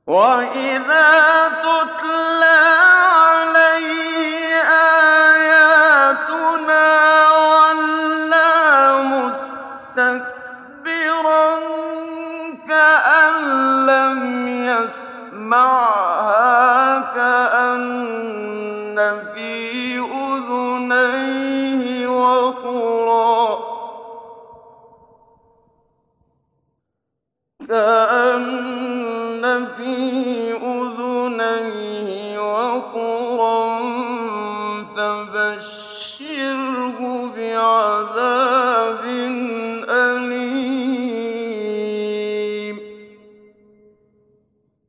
وَإِذَا تُتْلَىٰ عَلَيْهِ آيَاتُنَا وَلَّىٰ مُسْتَكْبِرًا كَأَن لَّمْ يَسْمَعْهَا كَأَنَّ فِي أُذُنَيْهِ وَقْرًا فَبَشِّرْهُ بِعَذَابٍ